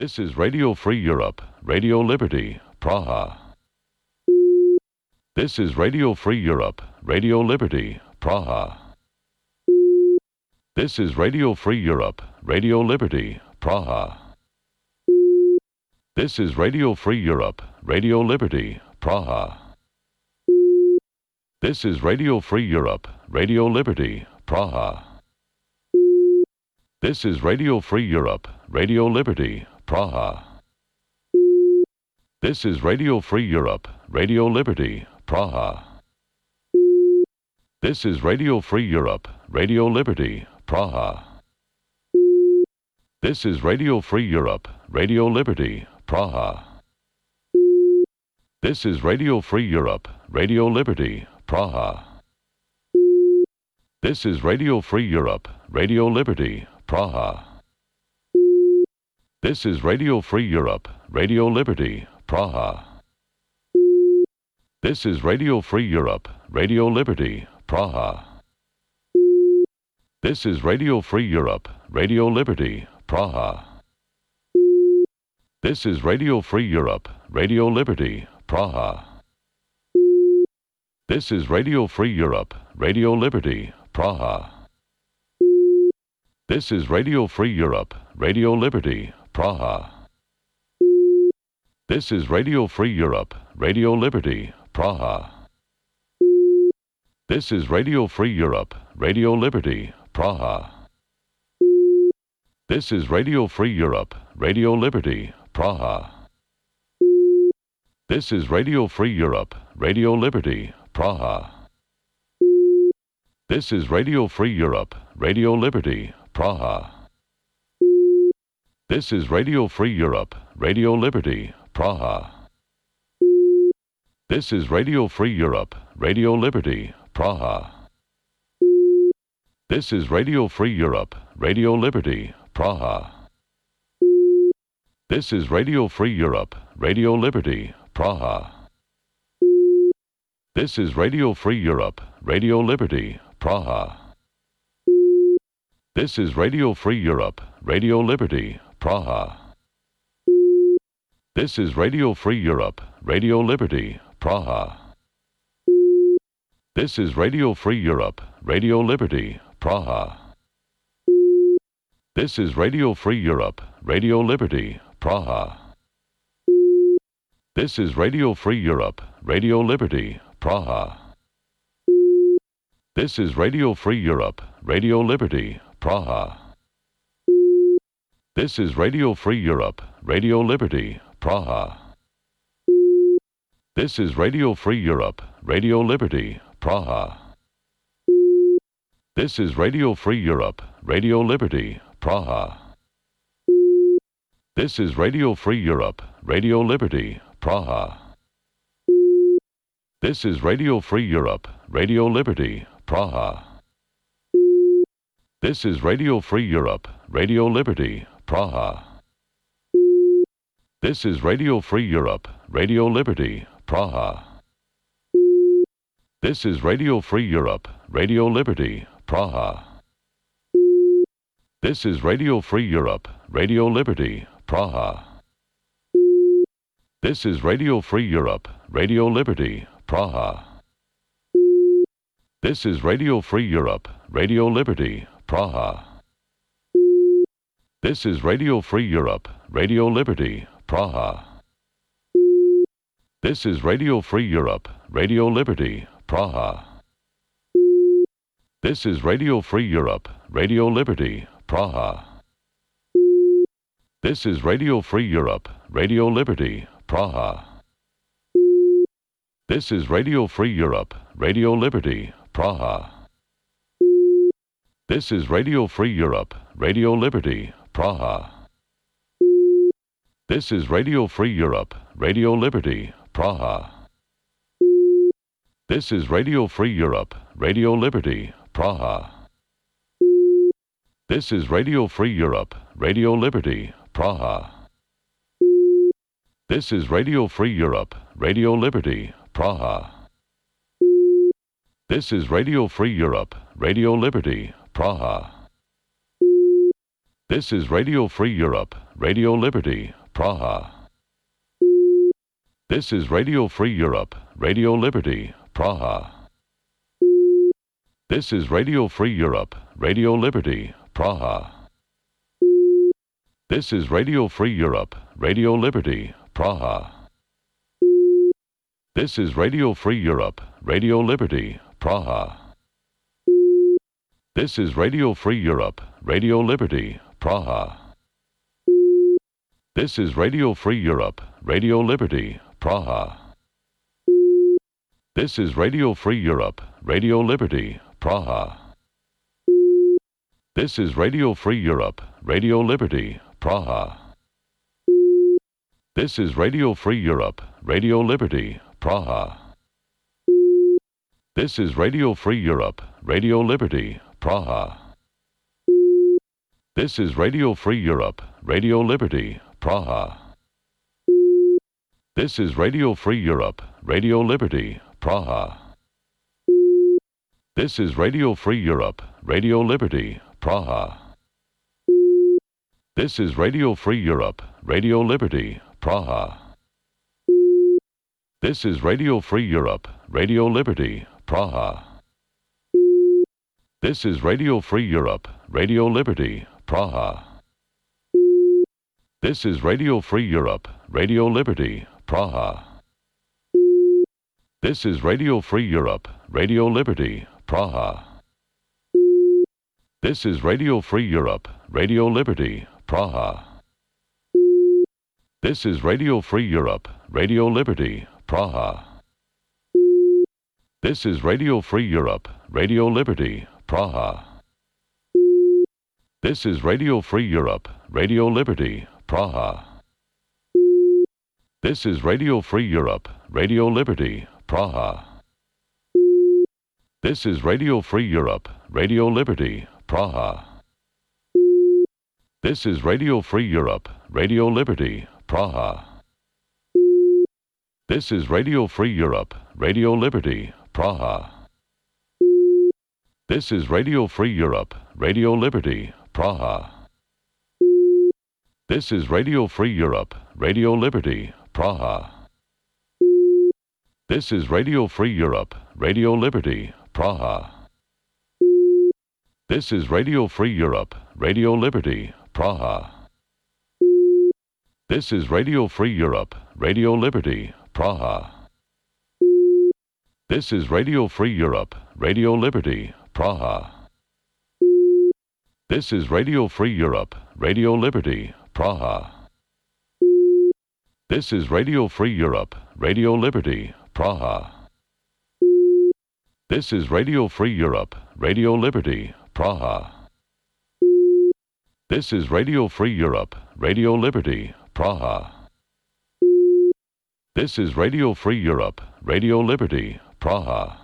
This is Radio Free Europe, Radio Liberty, Praha. This is Radio Free Europe, Radio Liberty, Praha. This is Radio Free Europe, Radio Liberty, Praha. This is Radio Free Europe, Radio Liberty, Praha. This is Radio Free Europe, Radio Liberty, Praha. This is Radio Free Europe, Radio Liberty, Praha. This is Radio Free Europe, Radio Liberty, Praha. This is Radio Free Europe, Radio Liberty, Praha. This is Radio Free Europe, Radio Liberty, Praha. This is Radio Free Europe, Radio Liberty, Praha. This is Radio Free Europe, Radio Liberty, Praha. This is Radio Free Europe, Radio Liberty, Praha. This is Radio Free Europe, Radio Liberty, Praha. This is Radio Free Europe, Radio Liberty, Praha. This is Radio Free Europe, Radio Liberty, Praha. This is Radio Free Europe, Radio Liberty, Praha. This is Radio Free Europe, Radio Liberty, Praha. This is Radio Free Europe, Radio Liberty, Praha. This is Radio Free Europe, Radio Liberty, Praha. This is Radio Free Europe, Radio Liberty, Praha. This is Radio Free Europe, Radio Liberty, Praha. This is Radio Free Europe, Radio Liberty, Praha. This is Radio Free Europe, Radio Liberty, Praha. This is Radio Free Europe, Radio Liberty, Praha. This is Radio Free Europe, Radio Liberty, Praha. This is Radio Free Europe, Radio Liberty, Praha. This is Radio Free Europe, Radio Liberty, Praha. This is Radio Free Europe, Radio Liberty, Praha. This is Radio Free Europe, Radio Liberty, Praha. This is Radio Free Europe, Radio Liberty, Praha. This is Radio Free Europe, Radio Liberty, Praha. This is Radio Free Europe, Radio Liberty, Praha. This is Radio Free Europe, Radio Liberty, Praha. This is Radio Free Europe, Radio Liberty, Praha. This is Radio Free Europe, Radio Liberty, Praha. This is Radio Free Europe, Radio Liberty, Praha. This is Radio Free Europe, Radio Liberty, Praha. This is Radio Free Europe, Radio Liberty, Praha. This is Radio Free Europe, Radio Liberty, Praha. This is Radio Free Europe, Radio Liberty, Praha. This is Radio Free Europe, Radio Liberty, Praha. This is Radio Free Europe, Radio Liberty, Praha. This is Radio Free Europe, Radio Liberty, Praha. This is Radio Free Europe, Radio Liberty, Praha. This is Radio Free Europe, Radio Liberty, Praha. This is Radio Free Europe, Radio Liberty, Praha. This is Radio Free Europe, Radio Liberty, Praha. This is Radio Free Europe, Radio Liberty, Praha. This is Radio Free Europe, Radio Liberty, Praha. This is Radio Free Europe, Radio Liberty, Praha. This is Radio Free Europe, Radio Liberty, Praha. This is Radio Free Europe, Radio Liberty, Praha. This is Radio Free Europe, Radio Liberty, Praha. This is Radio Free Europe, Radio Liberty, Praha. This is Radio Free Europe, Radio Liberty, Praha. This is Radio Free Europe, Radio Liberty, Praha. This is Radio Free Europe, Radio Liberty, Praha. This is Radio Free Europe, Radio Liberty, Praha. This is Radio Free Europe, Radio Liberty, Praha. This is Radio Free Europe, Radio Liberty, Praha. This is Radio Free Europe, Radio Liberty, Praha. This is Radio Free Europe, Radio Liberty, Praha. This is Radio Free Europe, Radio Liberty, Praha. This is Radio Free Europe, Radio Liberty, Praha. This is Radio Free Europe, Radio Liberty, Praha. This is Radio Free Europe, Radio Liberty, Praha. This is Radio Free Europe, Radio Liberty, Praha. This is Radio Free Europe, Radio Liberty, Praha. This is Radio Free Europe, Radio Liberty, Praha. This is Radio Free Europe, Radio Liberty, Praha. This is Radio Free Europe, Radio Liberty, Praha. This is Radio Free Europe, Radio Liberty, Praha. This is Radio Free Europe, Radio Liberty, Praha. This is Radio Free Europe, Radio Liberty, Praha. This is Radio Free Europe, Radio Liberty, Praha. This is Radio Free Europe, Radio Liberty, Praha. This is Radio Free Europe, Radio Liberty, Praha. This is Radio Free Europe, Radio Liberty, Praha. This is Radio Free Europe, Radio Liberty, Praha. This is Radio Free Europe, Radio Liberty, Praha. This is Radio Free Europe, Radio Liberty, Praha. This is Radio Free Europe, Radio Liberty, Praha. This is Radio Free Europe, Radio Liberty, Praha. This is Radio Free Europe, Radio Liberty, Praha. This is Radio Free Europe, Radio Liberty, Praha. This is Radio Free Europe, Radio Liberty, Praha. This is Radio Free Europe, Radio Liberty, Praha. This is Radio Free Europe, Radio Liberty, Praha. This is Radio Free Europe, Radio Liberty, Praha. This is Radio Free Europe, Radio Liberty, Praha. This is Radio Free Europe, Radio Liberty, Praha. This is Radio Free Europe, Radio Liberty, Praha. This is Radio Free Europe, Radio Liberty, Praha.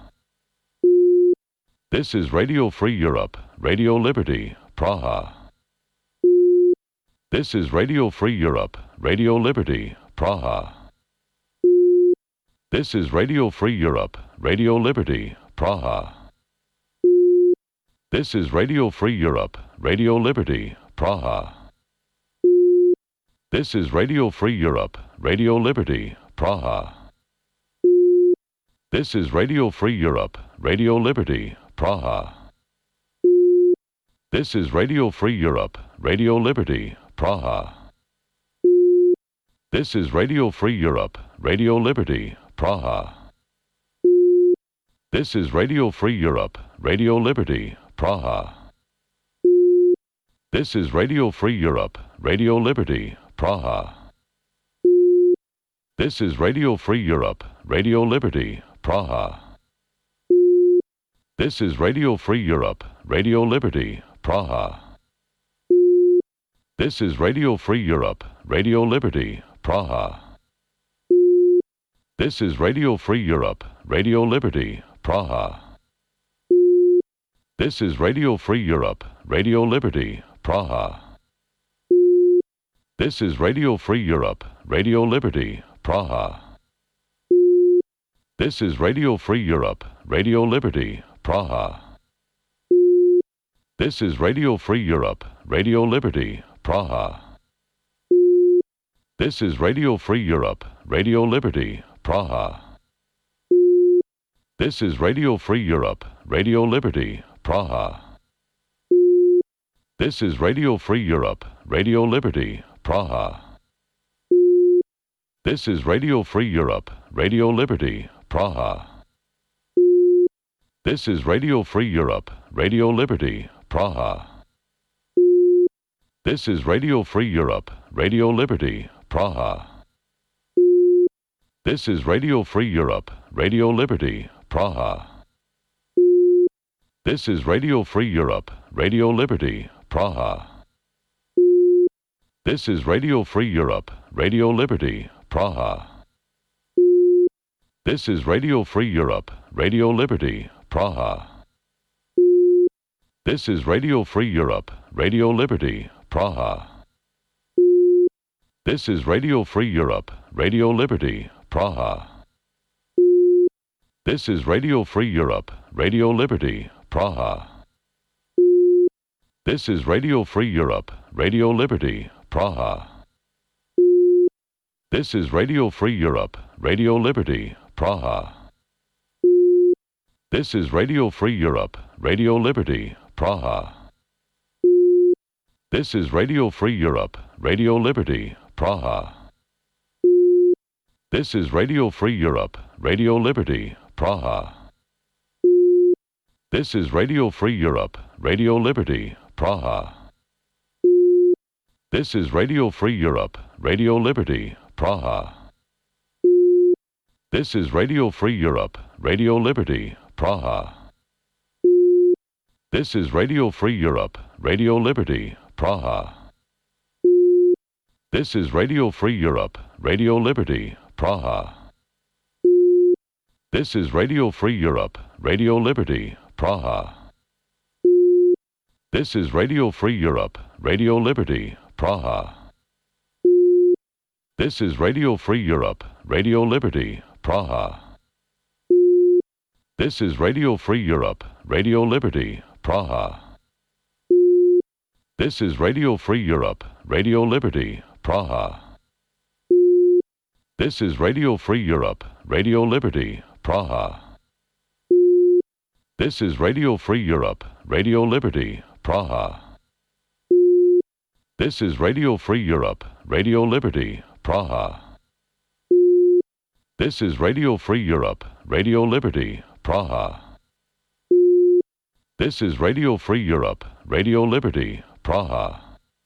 This is Radio Free Europe, Radio Liberty, Praha. This is Radio Free Europe, Radio Liberty, Praha. This is Radio Free Europe, Radio Liberty, Praha. This is Radio Free Europe, Radio Liberty, Praha. This is Radio Free Europe, Radio Liberty, Praha. This is Radio Free Europe, Radio Liberty, Praha. This is Radio Free Europe, Radio Liberty, Praha. This is Radio Free Europe, Radio Liberty, Praha. This is Radio Free Europe, Radio Liberty, Praha. This is Radio Free Europe, Radio Liberty, Praha. This is Radio Free Europe, Radio Liberty, Praha. This is Radio Free Europe, Radio Liberty, Praha. This is Radio Free Europe, Radio Liberty, Praha. This is Radio Free Europe, Radio Liberty, Praha. This is Radio Free Europe, Radio Liberty, Praha. This is Radio Free Europe, Radio Liberty, Praha. This is Radio Free Europe, Radio Liberty, Praha. This is Radio Free Europe, Radio Liberty, Praha. This is Radio Free Europe, Radio Liberty, Praha. This is Radio Free Europe, Radio Liberty, Praha. This is Radio Free Europe, Radio Liberty, Praha. This is Radio Free Europe, Radio Liberty, Praha. This is Radio Free Europe, Radio Liberty, Praha. This is Radio Free Europe, Radio Liberty, Praha. This is Radio Free Europe, Radio Liberty, Praha. This is Radio Free Europe, Radio Liberty, Praha. This is Radio Free Europe, Radio Liberty, Praha. This is Radio Free Europe, Radio Liberty, Praha. This is Radio Free Europe, Radio Liberty, Praha. This is Radio Free Europe, Radio Liberty, Praha. This is Radio Free Europe, Radio Liberty, Praha. This is Radio Free Europe, Radio Liberty, Praha. This is Radio Free Europe, Radio Liberty, Praha. This is Radio Free Europe, Radio Liberty, Praha. This is Radio Free Europe, Radio Liberty, Praha. This is Radio Free Europe, Radio Liberty, Praha. This is Radio Free Europe, Radio Liberty, Praha. This is Radio Free Europe, Radio Liberty, Praha. This is Radio Free Europe, Radio Liberty, Praha. This is Radio Free Europe, Radio Liberty, Praha. This is Radio Free Europe, Radio Liberty, Praha. This is Radio Free Europe, Radio Liberty, Praha. This is Radio Free Europe, Radio Liberty, Praha. This is Radio Free Europe, Radio Liberty, Praha. This is Radio Free Europe, Radio Liberty, Praha. This is Radio Free Europe, Radio Liberty, Praha. This is Radio Free Europe, Radio Liberty, Praha. This is Radio Free Europe, Radio Liberty, Praha. This is Radio Free Europe, Radio Liberty, Praha. This is Radio Free Europe, Radio Liberty, Praha. This is Radio Free Europe, Radio Liberty, Praha.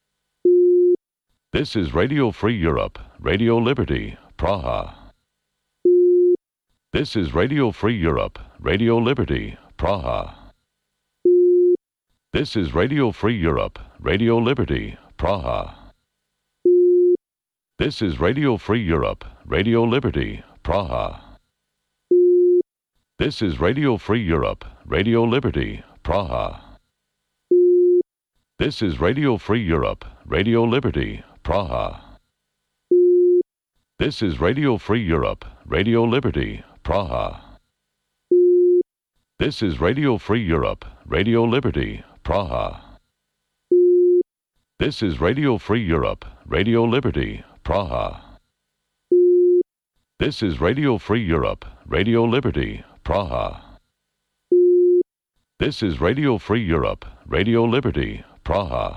This is Radio Free Europe, Radio Liberty, Praha. This is Radio Free Europe, Radio Liberty, Praha. This is Radio Free Europe, Radio Liberty, Praha. This is Radio Free Europe, Radio Liberty, Praha. This is Radio Free Europe, Radio Liberty, Praha. This is Radio Free Europe, Radio Liberty, Praha. This is Radio Free Europe, Radio Liberty, Praha. This is Radio Free Europe, Radio Liberty, Praha. This is Radio Free Europe, Radio Liberty, Praha. This is Radio Free Europe, Radio Liberty, Praha. This is Radio Free Europe, Radio Liberty, Praha.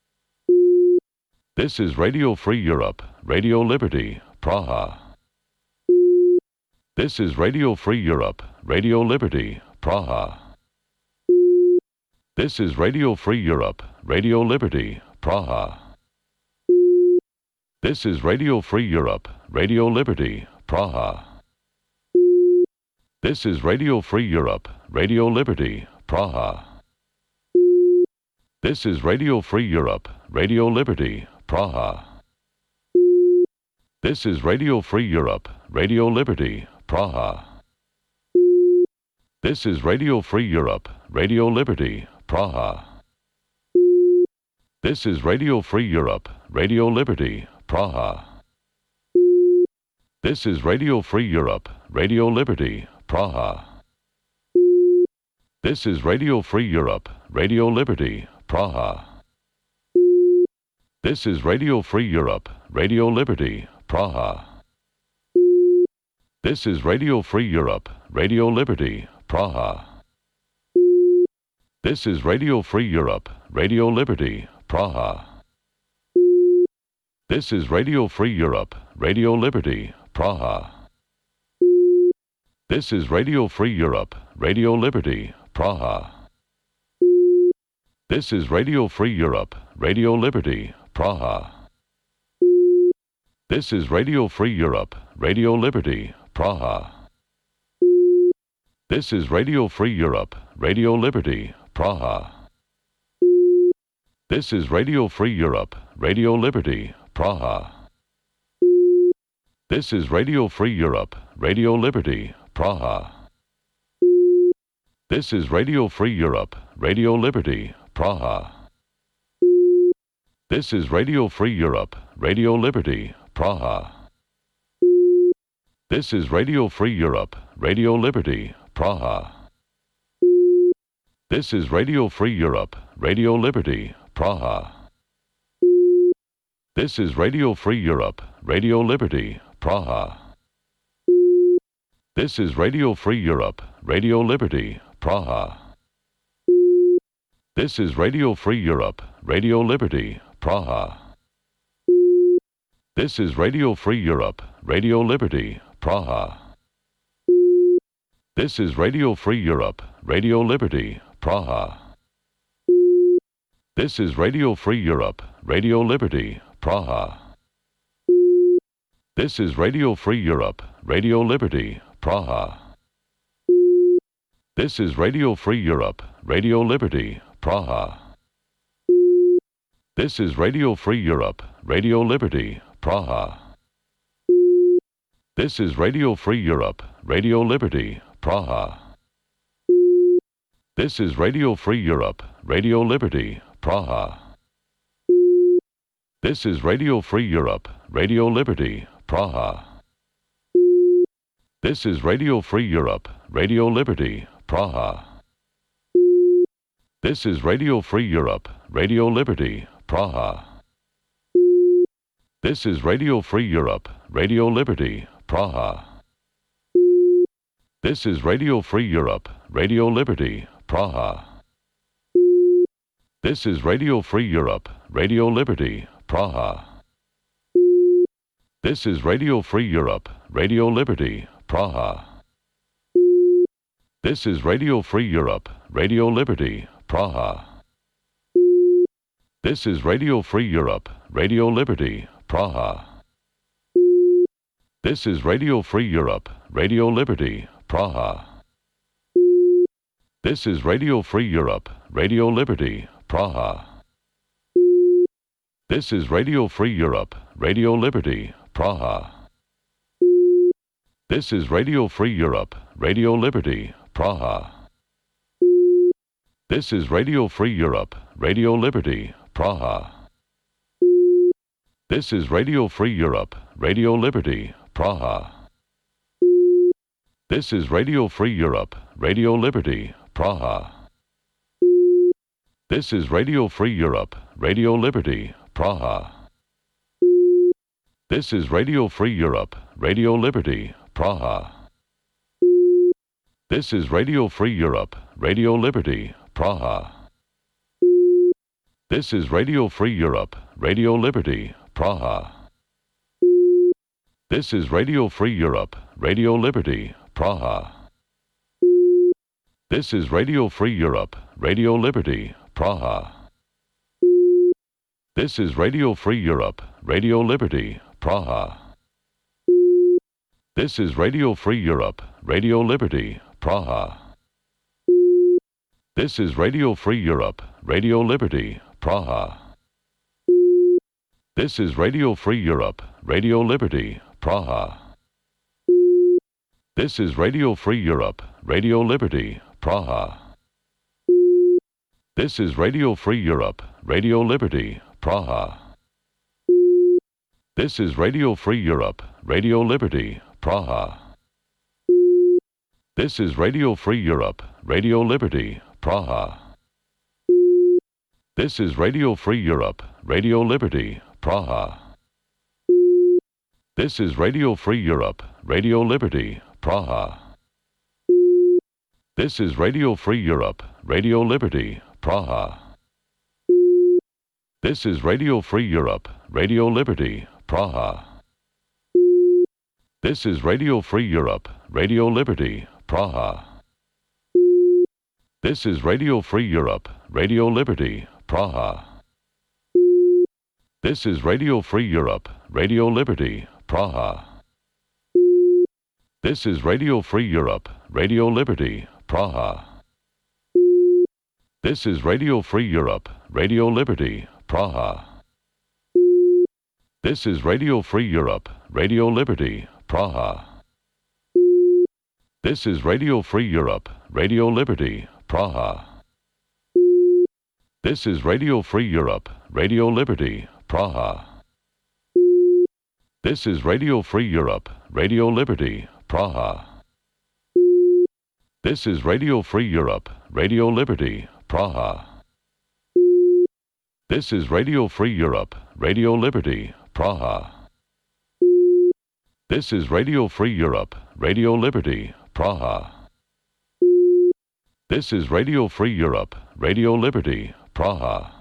This is Radio Free Europe, Radio Liberty, Praha. This is Radio Free Europe, Radio Liberty, Praha. This is Radio Free Europe, Radio Liberty, Praha. This is Radio Free Europe, Radio Liberty, Praha. This is Radio Free Europe, Radio Liberty, Praha. This is Radio Free Europe, Radio Liberty, Praha. This is Radio Free Europe, Radio Liberty, Praha. This is Radio Free Europe, Radio Liberty, Praha. This is Radio Free Europe, Radio Liberty, Praha. This is Radio Free Europe, Radio Liberty, Praha. This is Radio Free Europe, Radio Liberty, Praha. This is Radio Free Europe, Radio Liberty, Praha. This is Radio Free Europe, Radio Liberty, Praha. This is Radio Free Europe, Radio Liberty, Praha. This is Radio Free Europe, Radio Liberty, Praha. This is Radio Free Europe, Radio Liberty, Praha. This is Radio Free Europe, Radio Liberty, Praha. This is Radio Free Europe, Radio Liberty, Praha. This is Radio Free Europe, Radio Liberty, Praha. This is Radio Free Europe, Radio Liberty, Praha. This is Radio Free Europe, Radio Liberty, Praha. This is Radio Free Europe, Radio Liberty, Praha. This is Radio Free Europe, Radio Liberty, Praha. This is Radio Free Europe, Radio Liberty, Praha. This is Radio Free Europe, Radio Liberty, Praha. This is Radio Free Europe, Radio Liberty, Praha. This is Radio Free Europe, Radio Liberty, Praha. This is Radio Free Europe, Radio Liberty, Praha. This is Radio Free Europe, Radio Liberty, Praha. This is Radio Free Europe, Radio Liberty, Praha. This is Radio Free Europe, Radio Liberty, Praha. This is Radio Free Europe, Radio Liberty, Praha. This is Radio Free Europe, Radio Liberty, Praha. This is Radio Free Europe, Radio Liberty, Praha. This is Radio Free Europe, Radio Liberty, Praha. This is Radio Free Europe, Radio Liberty, Praha. This is Radio Free Europe, Radio Liberty, Praha. This is Radio Free Europe, Radio Liberty, Praha. This is Radio Free Europe, Radio Liberty, Praha. This is Radio Free Europe, Radio Liberty, Praha. This is Radio Free Europe, Radio Liberty, Praha. This is Radio Free Europe, Radio Liberty, Praha. This is Radio Free Europe, Radio Liberty, Praha. This is Radio Free Europe, Radio Liberty, Praha. This is Radio Free Europe, Radio Liberty, Praha. This is Radio Free Europe, Radio Liberty, Praha. This is Radio Free Europe, Radio Liberty, Praha. This is Radio Free Europe, Radio Liberty, Praha. This is Radio Free Europe, Radio Liberty, Praha. This is Radio Free Europe, Radio Liberty, Praha. This is Radio Free Europe, Radio Liberty, Praha. This is Radio Free Europe, Radio Liberty, Praha. This is Radio Free Europe, Radio Liberty, Praha. This is Radio Free Europe, Radio Liberty, Praha. This is Radio Free Europe, Radio Liberty, Praha. This is Radio Free Europe, Radio Liberty, Praha. This is Radio Free Europe, Radio Liberty, Praha. This is Radio Free Europe, Radio Liberty, Praha. This is Radio Free Europe, Radio Liberty, Praha. This is Radio Free Europe, Radio Liberty, Praha. This is Radio Free Europe, Radio Liberty, Praha. This is Radio Free Europe, Radio Liberty, Praha. This is Radio Free Europe, Radio Liberty, Praha. This is Radio Free Europe, Radio Liberty, Praha. This is Radio Free Europe, Radio Liberty, Praha. This is Radio Free Europe, Radio Liberty, Praha. This is Radio Free Europe, Radio Liberty, Praha. This is Radio Free Europe, Radio Liberty, Praha. This is Radio Free Europe, Radio Liberty, Praha. This is Radio Free Europe, Radio Liberty, Praha. This is Radio Free Europe, Radio Liberty, Praha. This is Radio Free Europe, Radio Liberty, Praha. This is Radio Free Europe, Radio Liberty, Praha. This is Radio Free Europe, Radio Liberty, Praha. This is Radio Free Europe, Radio Liberty, Praha. This is Radio Free Europe, Radio Liberty, Praha. This is Radio Free Europe, Radio Liberty, Praha. This is Radio Free Europe, Radio Liberty, Praha. This is Radio Free Europe, Radio Liberty, Praha. This is Radio Free Europe, Radio Liberty, Praha. This is Radio Free Europe, Radio Liberty, Praha. This is Radio Free Europe, Radio Liberty, Praha. This is Radio Free Europe, Radio Liberty, Praha.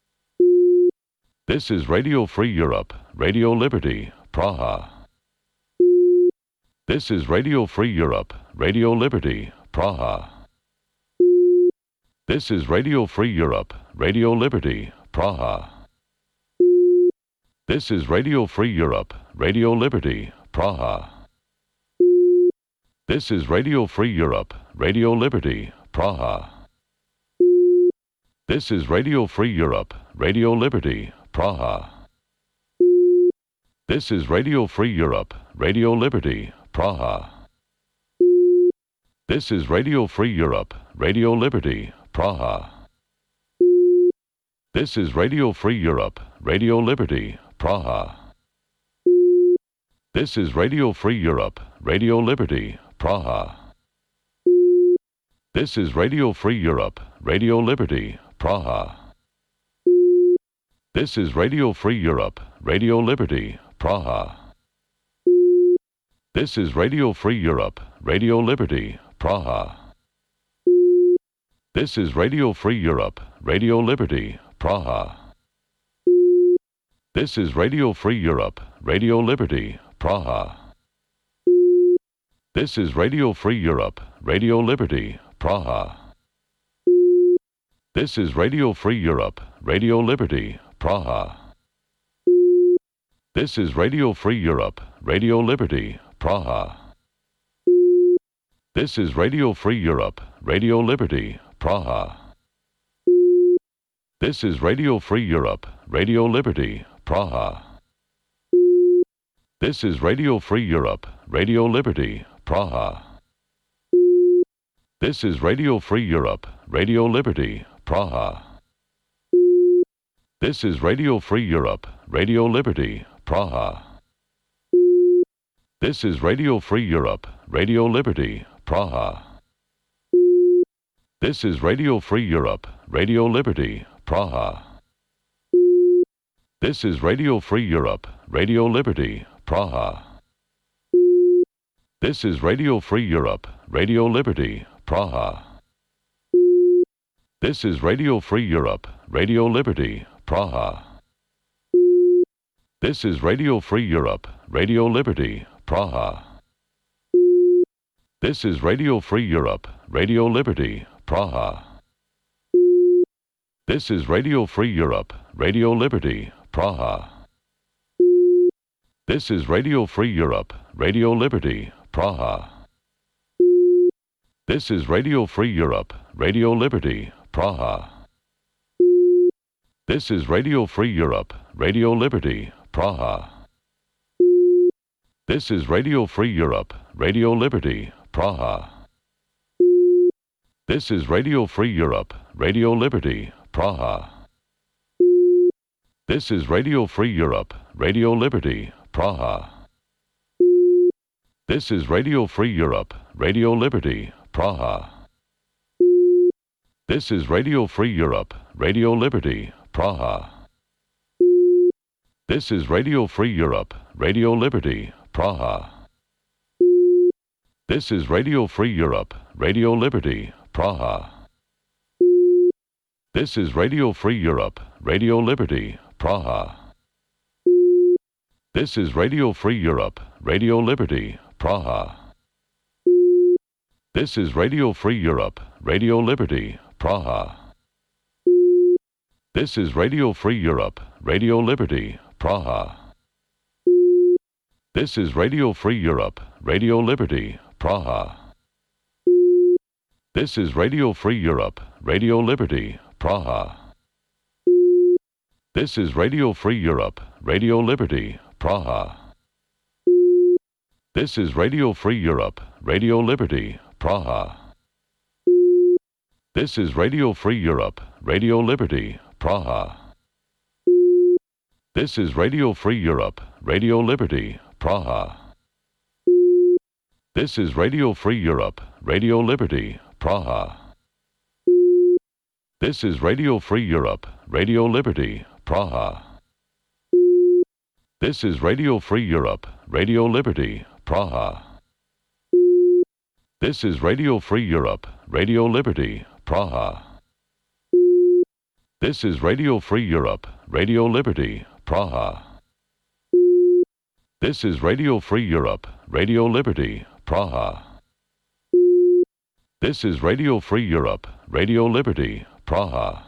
This is Radio Free Europe, Radio Liberty, Praha. This is Radio Free Europe, Radio Liberty, Praha. This is Radio Free Europe, Radio Liberty, Praha. This is Radio Free Europe, Radio Liberty, Praha. This is Radio Free Europe, Radio Liberty, Praha. This is Radio Free Europe, Radio Liberty, Praha. This is Radio Free Europe, Radio Liberty, Praha. This is Radio Free Europe, Radio Liberty, Praha. This is Radio Free Europe, Radio Liberty, Praha. This is Radio Free Europe, Radio Liberty, Praha. This is Radio Free Europe, Radio Liberty, Praha. This is Radio Free Europe, Radio Liberty, Praha. This is Radio Free Europe, Radio Liberty, Praha. This is Radio Free Europe, Radio Liberty, Praha. This is Radio Free Europe, Radio Liberty, Praha. This is Radio Free Europe, Radio Liberty, Praha. This is Radio Free Europe, Radio Liberty, Praha. This is Radio Free Europe, Radio Liberty, Praha. This is Radio Free Europe, Radio Liberty, Praha. This is Radio Free Europe, Radio Liberty, Praha. This is Radio Free Europe, Radio Liberty, Praha. This is Radio Free Europe, Radio Liberty, Praha. This is Radio Free Europe, Radio Liberty, Praha. This is Radio Free Europe, Radio Liberty, Praha. This is Radio Free Europe, Radio Liberty, Praha. This is Radio Free Europe, Radio Liberty, Praha. This is Radio Free Europe, Radio Liberty, Praha. This is Radio Free Europe, Radio Liberty, Praha. This is Radio Free Europe, Radio Liberty, Praha. This is Radio Free Europe, Radio Liberty, Praha. This is Radio Free Europe, Radio Liberty, Praha. This is Radio Free Europe, Radio Liberty, Praha. This is Radio Free Europe, Radio Liberty, Praha. This is Radio Free Europe, Radio Liberty, Praha. This is Radio Free Europe, Radio Liberty, Praha. This is Radio Free Europe, Radio Liberty, Praha. This is Radio Free Europe, Radio Liberty, Praha. This is Radio Free Europe, Radio Liberty, Praha. This is Radio Free Europe, Radio Liberty, Praha. This is Radio Free Europe, Radio Liberty, Praha. This is Radio Free Europe, Radio Liberty, Praha. This is Radio Free Europe, Radio Liberty, Praha. This is Radio Free Europe, Radio Liberty, Praha. This is Radio Free Europe, Radio Liberty, Praha. This is Radio Free Europe, Radio Liberty, Praha. This is Radio Free Europe, Radio Liberty, Praha. This is Radio Free Europe, Radio Liberty, Praha. This is Radio Free Europe, Radio Liberty, Praha. This is Radio Free Europe, Radio Liberty, Praha. This is Radio Free Europe, Radio Liberty, Praha. This is Radio Free Europe, Radio Liberty, Praha. This is Radio Free Europe, Radio Liberty, Praha. This is Radio Free Europe, Radio Liberty, Praha. This is Radio Free Europe, Radio Liberty, Praha. This is Radio Free Europe, Radio Liberty, Praha. This is Radio Free Europe, Radio Liberty, Praha. This is Radio Free Europe, Radio Liberty, Praha. This is Radio Free Europe, Radio Liberty, Praha.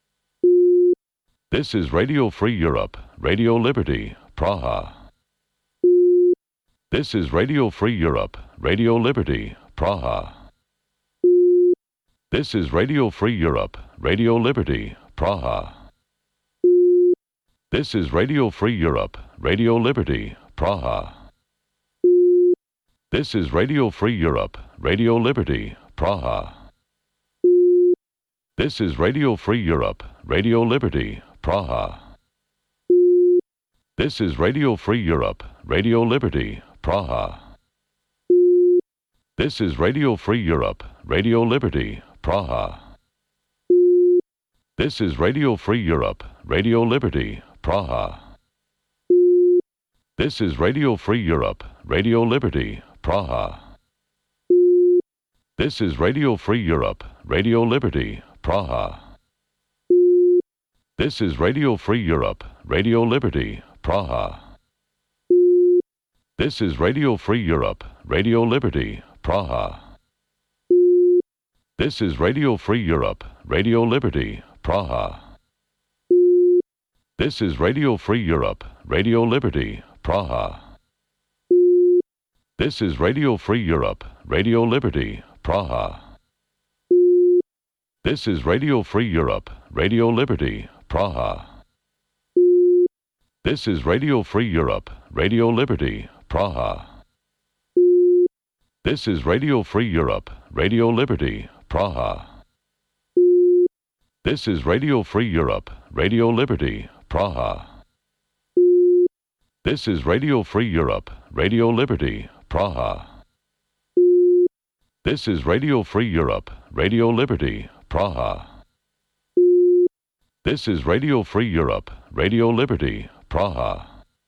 This is Radio Free Europe, Radio Liberty, Praha. This is Radio Free Europe, Radio Liberty, Praha. This is Radio Free Europe, Radio Liberty, Praha. This is Radio Free Europe, Radio Liberty, Praha. This is Radio Free Europe, Radio Liberty, Praha. This is Radio Free Europe, Radio Liberty, Praha. This is Radio Free Europe, Radio Liberty, Praha. This is Radio Free Europe, Radio Liberty, Praha. This is Radio Free Europe, Radio Liberty, Praha. This is Radio Free Europe, Radio Liberty, Praha. This is Radio Free Europe, Radio Liberty, Praha. This is Radio Free Europe, Radio Liberty, Praha. This is Radio Free Europe, Radio Liberty, Praha. This is Radio Free Europe, Radio Liberty, Praha. This is Radio Free Europe, Radio Liberty, Praha. This is Radio Free Europe, Radio Liberty, Praha. This is Radio Free Europe, Radio Liberty, Praha. This is Radio Free Europe, Radio Liberty, Praha. This is Radio Free Europe, Radio Liberty, Praha. This is Radio Free Europe, Radio Liberty, Praha. This is Radio Free Europe, Radio Liberty, Praha. This is Radio Free Europe, Radio Liberty, Praha. This is Radio Free Europe, Radio Liberty, Praha.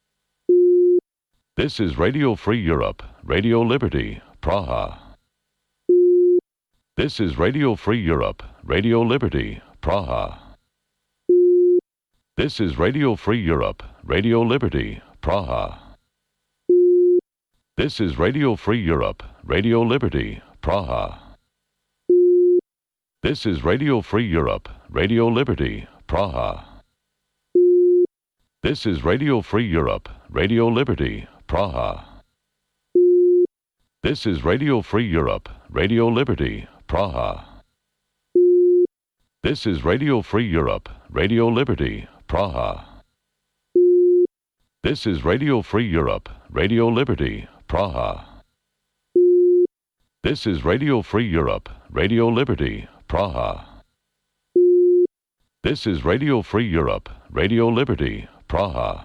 This is Radio Free Europe, Radio Liberty, Praha. This is Radio Free Europe, Radio Liberty, Praha. This is Radio Free Europe, Radio Liberty, Praha. This is Radio Free Europe, Radio Liberty, Praha. This is Radio Free Europe, Radio Liberty, Praha. This is Radio Free Europe, Radio Liberty, Praha. This is Radio Free Europe, Radio Liberty, Praha. This is Radio Free Europe, Radio Liberty, Praha. This is Radio Free Europe, Radio Liberty, Praha. This is Radio Free Europe, Radio Liberty, Praha. This is Radio Free Europe, Radio Liberty, Praha.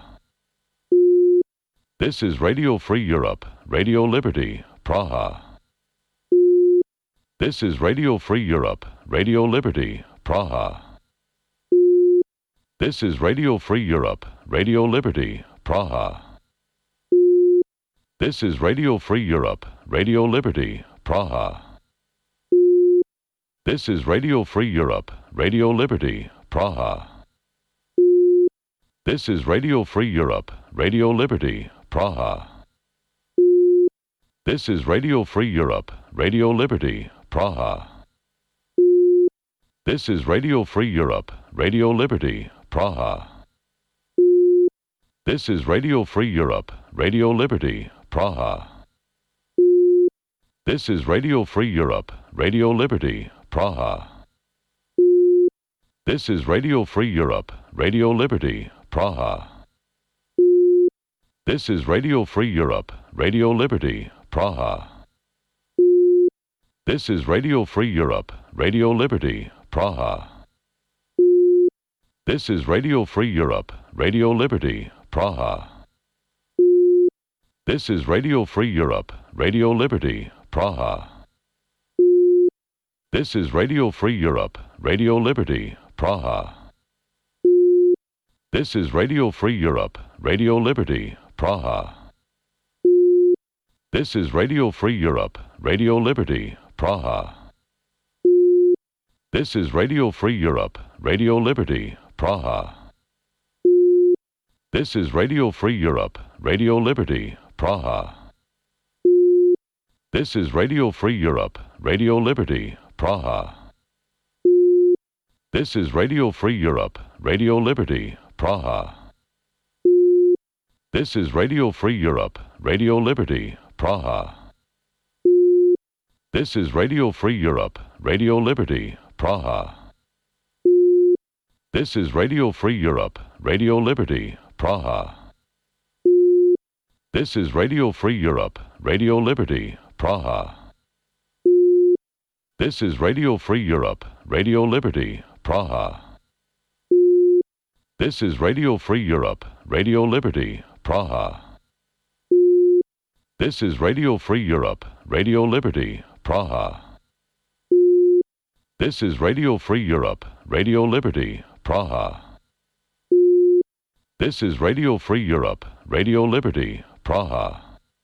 This is Radio Free Europe, Radio Liberty, Praha. This is Radio Free Europe, Radio Liberty, Praha. This is Radio Free Europe, Radio Liberty, Praha. This is Radio Free Europe, Radio Liberty, Praha. This is Radio Free Europe, Radio Liberty, Praha. This is Radio Free Europe, Radio Liberty, Praha. This is Radio Free Europe, Radio Liberty, Praha. This is Radio Free Europe, Radio Liberty, Praha. This is Radio Free Europe, Radio Liberty, Praha. This is Radio Free Europe, Radio Liberty, Praha. This is Radio Free Europe, Radio Liberty, Praha. This is Radio Free Europe, Radio Liberty, Praha. This is Radio Free Europe, Radio Liberty, Praha. This is Radio Free Europe, Radio Liberty, Praha. This is Radio Free Europe, Radio Liberty, Praha. This is Radio Free Europe, Radio Liberty, Praha. This is Radio Free Europe, Radio Liberty, Praha. This is Radio Free Europe, Radio Liberty, Praha. This is Radio Free Europe, Radio Liberty, Praha. This is Radio Free Europe, Radio Liberty, Praha. This is Radio Free Europe, Radio Liberty, Praha. This is Radio Free Europe, Radio Liberty, Praha. This is Radio Free Europe, Radio Liberty, Praha. This is Radio Free Europe, Radio Liberty, Praha. This is Radio Free Europe, Radio Liberty, Praha. This is Radio Free Europe, Radio Liberty, Praha. This is Radio Free Europe, Radio Liberty, Praha. This is Radio Free Europe, Radio Liberty, Praha. This is Radio Free Europe, Radio Liberty, Praha. This is Radio Free Europe, Radio Liberty, Praha. This is Radio Free Europe, Radio Liberty, Praha.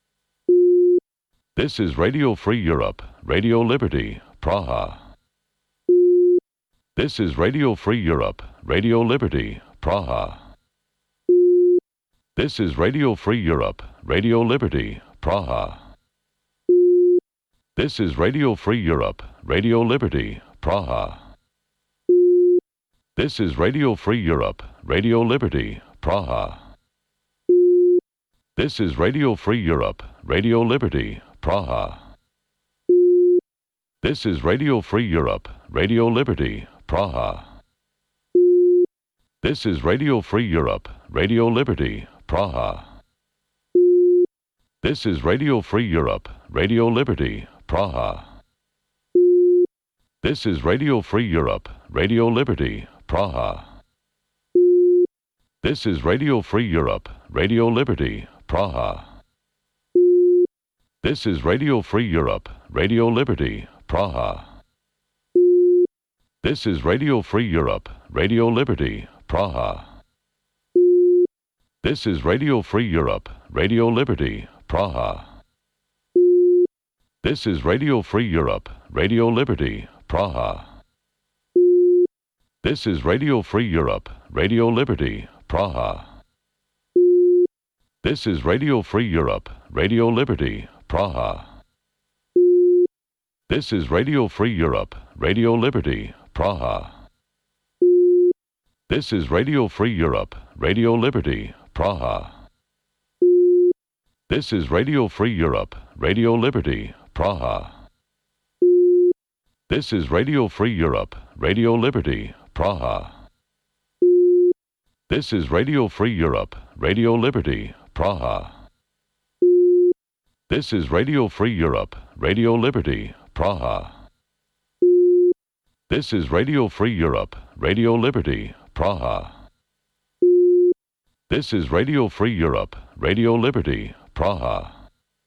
This is Radio Free Europe, Radio Liberty, Praha. This is Radio Free Europe, Radio Liberty, Praha. This is Radio Free Europe, Radio Liberty, Praha. This is Radio Free Europe, Radio Liberty, Praha. This is Radio Free Europe, Radio Liberty, Praha. This is Radio Free Europe, Radio Liberty, Praha. This is Radio Free Europe, Radio Liberty, Praha. This is Radio Free Europe, Radio Liberty, Praha. This is Radio Free Europe, Radio Liberty, Praha. This is Radio Free Europe, Radio Liberty, Praha. This is Radio Free Europe, Radio Liberty, Praha. This is Radio Free Europe, Radio Liberty, Praha. This is Radio Free Europe, Radio Liberty, Praha. This is Radio Free Europe, Radio Liberty, Praha. This is Radio Free Europe, Radio Liberty, Praha. This is Radio Free Europe, Radio Liberty, Praha. This is Radio Free Europe, Radio Liberty, Praha. This is Radio Free Europe, Radio Liberty, Praha. This is Radio Free Europe, Radio Liberty, Praha. This is Radio Free Europe, Radio Liberty, Praha. This is Radio Free Europe, Radio Liberty, Praha. This is Radio Free Europe, Radio Liberty, Praha. This is Radio Free Europe, Radio Liberty, Praha. This is Radio Free Europe, Radio Liberty, Praha. This is Radio Free Europe, Radio Liberty, Praha.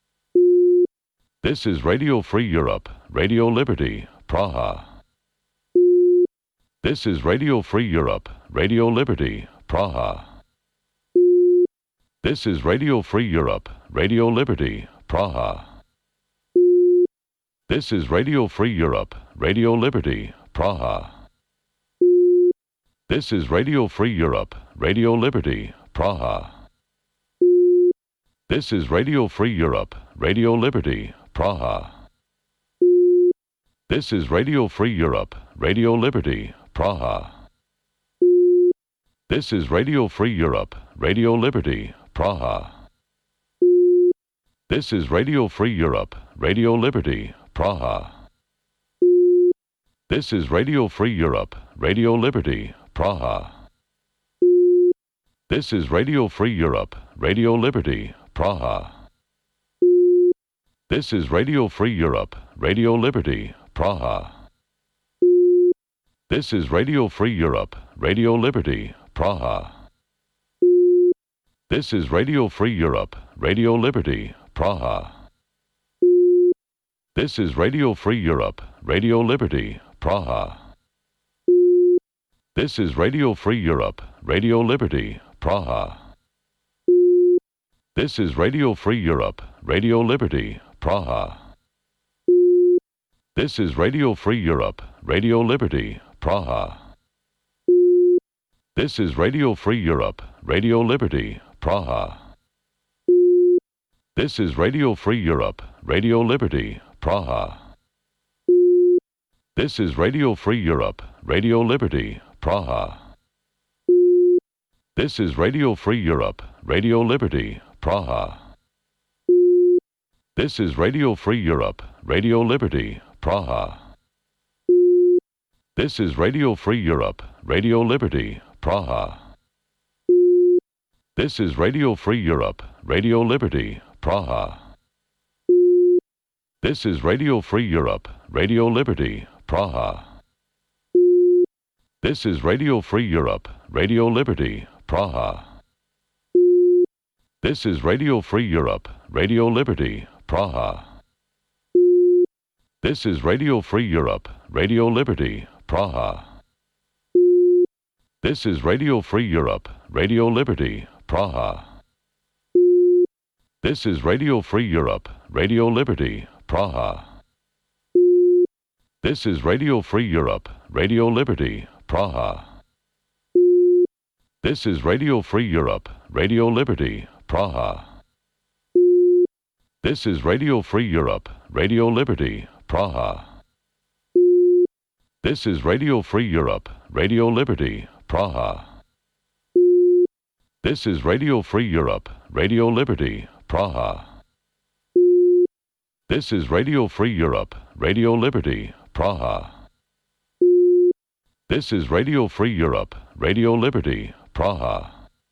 This is Radio Free Europe, Radio Liberty, Praha. This is Radio Free Europe, Radio Liberty, Praha. This is Radio Free Europe, Radio Liberty, Praha. This is Radio Free Europe, Radio Liberty, Praha. This is Radio Free Europe, Radio Liberty, Praha. This is Radio Free Europe, Radio Liberty, Praha. This is Radio Free Europe, Radio Liberty, Praha. This is Radio Free Europe, Radio Liberty, Praha. This is Radio Free Europe, Radio Liberty, Praha. This is Radio Free Europe, Radio Liberty, Praha. This is Radio Free Europe, Radio Liberty, Praha. This is Radio Free Europe, Radio Liberty, Praha. This is Radio Free Europe, Radio Liberty, Praha. This is Radio Free Europe, Radio Liberty, Praha. This is Radio Free Europe, Radio Liberty, Praha. This is Radio Free Europe, Radio Liberty, Praha. This is Radio Free Europe, Radio Liberty, Praha. This is Radio Free Europe, Radio Liberty, Praha. This is Radio Free Europe, Radio Liberty, Praha. This is Radio Free Europe, Radio Liberty, Praha. This is Radio Free Europe, Radio Liberty, Praha. This is Radio Free Europe, Radio Liberty, Praha. This is Radio Free Europe, Radio Liberty, Praha. This is Radio Free Europe, Radio Liberty, Praha. This is Radio Free Europe, Radio Liberty, Praha. This is Radio Free Europe, Radio Liberty, Praha. This is Radio Free Europe, Radio Liberty, Praha. This is Radio Free Europe, Radio Liberty, Praha. This is Radio Free Europe, Radio Liberty, Praha. This is Radio Free Europe, Radio Liberty, Praha. This is Radio Free Europe, Radio Liberty, Praha. This is Radio Free Europe, Radio Liberty, Praha. This is Radio Free Europe, Radio Liberty, Praha. This is Radio Free Europe, Radio Liberty, Praha. This is Radio Free Europe, Radio Liberty, Praha. This is Radio Free Europe, Radio Liberty, Praha. This is Radio Free Europe, Radio Liberty, Praha. This is Radio Free Europe, Radio Liberty, Praha.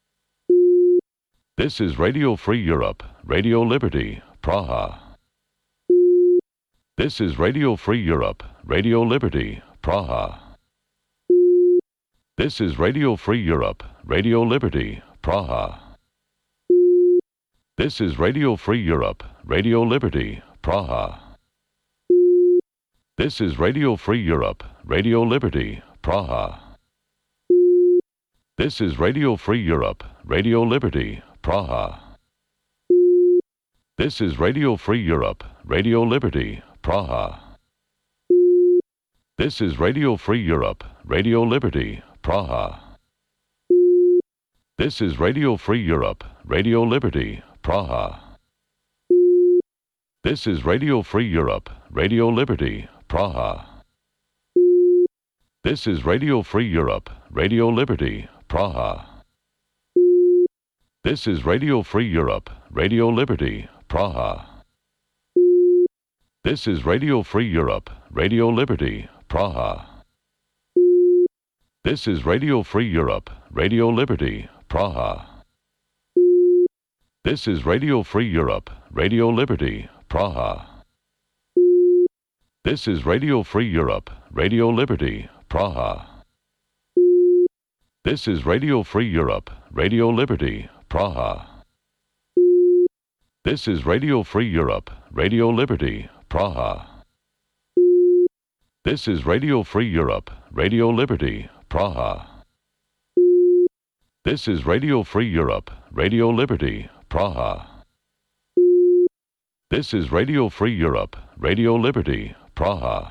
This is Radio Free Europe, Radio Liberty, Praha. This is Radio Free Europe, Radio Liberty, Praha. This is Radio Free Europe, Radio Liberty, Praha. This is Radio Free Europe, Radio Liberty, Praha. This is Radio Free Europe, Radio Liberty, Praha. This is Radio Free Europe, Radio Liberty, Praha. This is Radio Free Europe, Radio Liberty, Praha. This is Radio Free Europe, Radio Liberty, Praha. This is Radio Free Europe, Radio Liberty, Praha. This is Radio Free Europe, Radio Liberty, Praha. This is Radio Free Europe, Radio Liberty, Praha. This is Radio Free Europe, Radio Liberty, Praha. This is Radio Free Europe, Radio Liberty, Praha. This is Radio Free Europe, Radio Liberty, Praha. This is Radio Free Europe, Radio Liberty, Praha. This is Radio Free Europe, Radio Liberty, Praha. This is Radio Free Europe, Radio Liberty, Praha. This is Radio Free Europe, Radio Liberty, Praha. This is Radio Free Europe, Radio Liberty, Praha. This is Radio Free Europe, Radio Liberty, Praha. This is Radio Free Europe, Radio Liberty, Praha.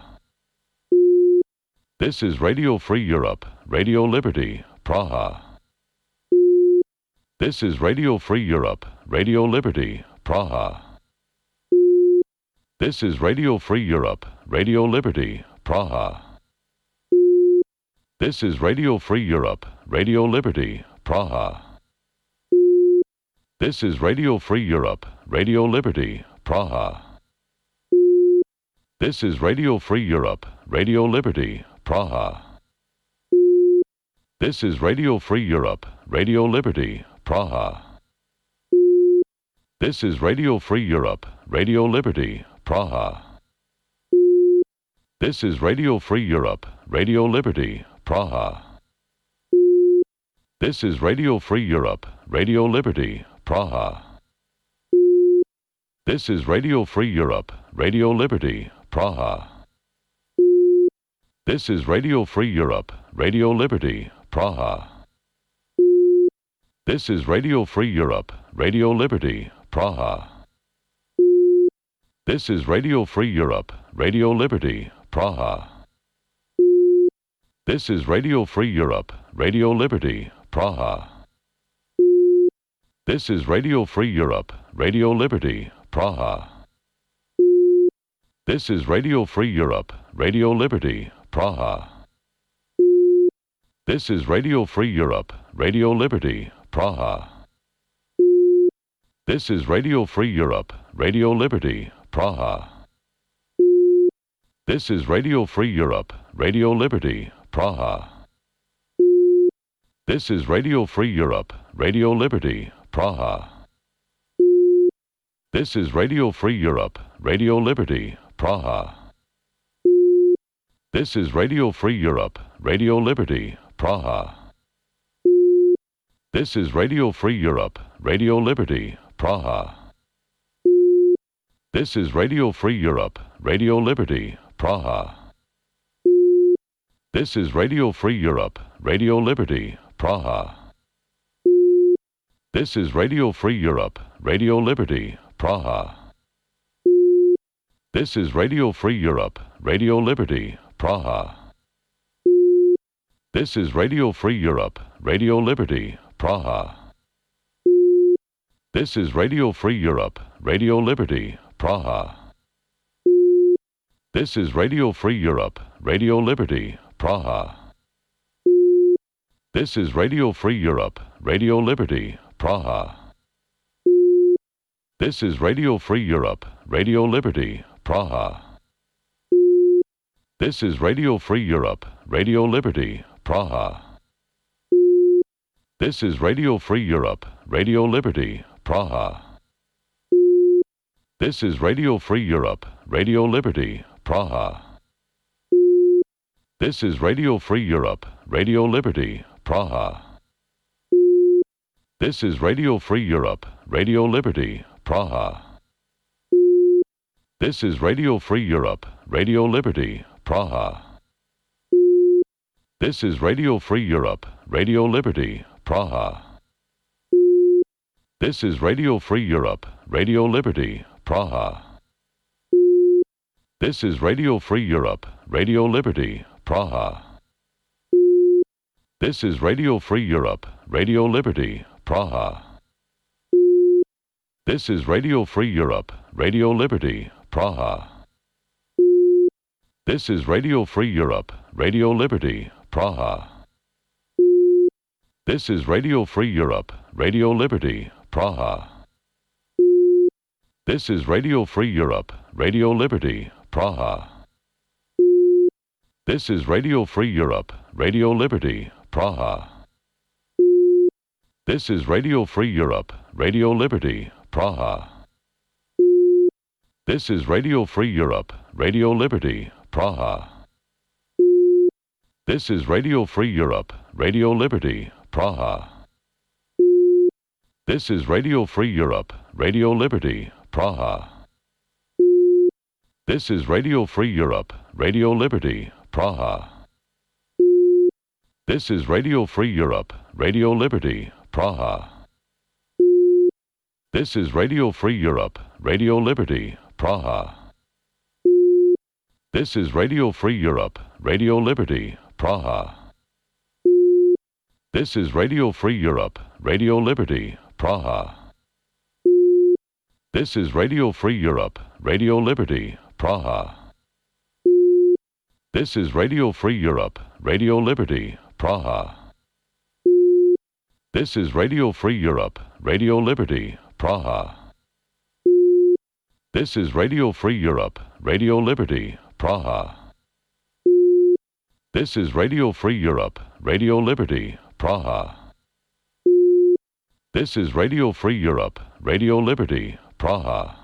This is Radio Free Europe, Radio Liberty, Praha. This is Radio Free Europe, Radio Liberty, Praha. This is Radio Free Europe, Radio Liberty, Praha. This is Radio Free Europe, Radio Liberty, Praha. This is Radio Free Europe, Radio Liberty, Praha. This is Radio Free Europe, Radio Liberty, Praha. This is Radio Free Europe, Radio Liberty, Praha. This is Radio Free Europe, Radio Liberty, Praha. This is Radio Free Europe, Radio Liberty, Praha. This is Radio Free Europe, Radio Liberty, Praha. This is Radio Free Europe, Radio Liberty, Praha. This is Radio Free Europe, Radio Liberty, Praha. This is Radio Free Europe, Radio Liberty, Praha. This is Radio Free Europe, Radio Liberty, Praha. This is Radio Free Europe, Radio Liberty, Praha. This is Radio Free Europe, Radio Liberty, Praha. This is Radio Free Europe, Radio Liberty, Praha. This is Radio Free Europe, Radio Liberty, Praha. This is Radio Free Europe, Radio Liberty, Praha. This is Radio Free Europe, Radio Liberty, Praha. This is Radio Free Europe, Radio Liberty, Praha. This is Radio Free Europe, Radio Liberty, Praha. This is Radio Free Europe, Radio Liberty, Praha. This is Radio Free Europe, Radio Liberty, Praha. This is Radio Free Europe, Radio Liberty, Praha. This is Radio Free Europe, Radio Liberty, Praha. This is Radio Free Europe, Radio Liberty, Praha. This is Radio Free Europe, Radio Liberty, Praha. This is Radio Free Europe, Radio Liberty, Praha. This is Radio Free Europe, Radio Liberty, Praha. This is Radio Free Europe, Radio Liberty, Praha. This is Radio Free Europe, Radio Liberty, Praha. This is Radio Free Europe, Radio Liberty, Praha. This is Radio Free Europe, Radio Liberty, Praha. This is Radio Free Europe, Radio Liberty, Praha. This is Radio Free Europe, Radio Liberty, Praha. This is Radio Free Europe, Radio Liberty, Praha. This is Radio Free Europe, Radio Liberty, Praha. This is Radio Free Europe, Radio Liberty, Praha. This is Radio Free Europe, Radio Liberty, Praha. This is Radio Free Europe, Radio Liberty, Praha. This is Radio Free Europe, Radio Liberty, Praha. This is Radio Free Europe, Radio Liberty, Praha. This is Radio Free Europe, Radio Liberty, Praha. This is Radio Free Europe, Radio Liberty, Praha. This is Radio Free Europe, Radio Liberty, Praha. This is Radio Free Europe, Radio Liberty, Praha. This is Radio Free Europe, Radio Liberty, Praha. This is Radio Free Europe, Radio Liberty, Praha. This is Radio Free Europe, Radio Liberty, Praha. This is Radio Free Europe, Radio Liberty, Praha. This is Radio Free Europe, Radio Liberty, Praha. This is Radio Free Europe, Radio Liberty, Praha. This is Radio Free Europe, Radio Liberty, Praha. This is Radio Free Europe, Radio Liberty, Praha. This is Radio Free Europe, Radio Liberty, Praha. This is Radio Free Europe, Radio Liberty, Praha. This is Radio Free Europe, Radio Liberty, Praha. This is Radio Free Europe, Radio Liberty, Praha. This is Radio Free Europe, Radio Liberty, Praha. This is Radio Free Europe, Radio Liberty, Praha. This is Radio Free Europe, Radio Liberty, Praha. This is Radio Free Europe, Radio Liberty, Praha.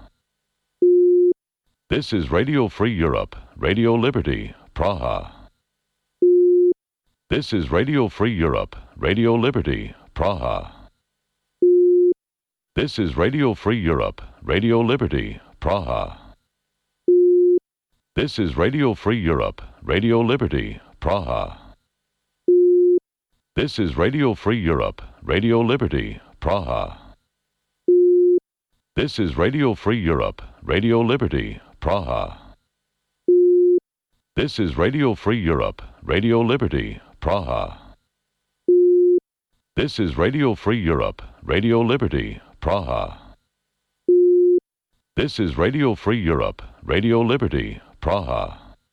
This is Radio Free Europe, Radio Liberty, Praha. This is Radio Free Europe, Radio Liberty, Praha. This is Radio Free Europe, Radio Liberty, Praha. This is Radio Free Europe, Radio Liberty, Praha. This is Radio Free Europe, Radio Liberty, Praha. This is Radio Free Europe, Radio Liberty, Praha. This is Radio Free Europe, Radio Liberty, Praha. This is Radio Free Europe, Radio Liberty, Praha. This is Radio Free Europe, Radio Liberty, Praha.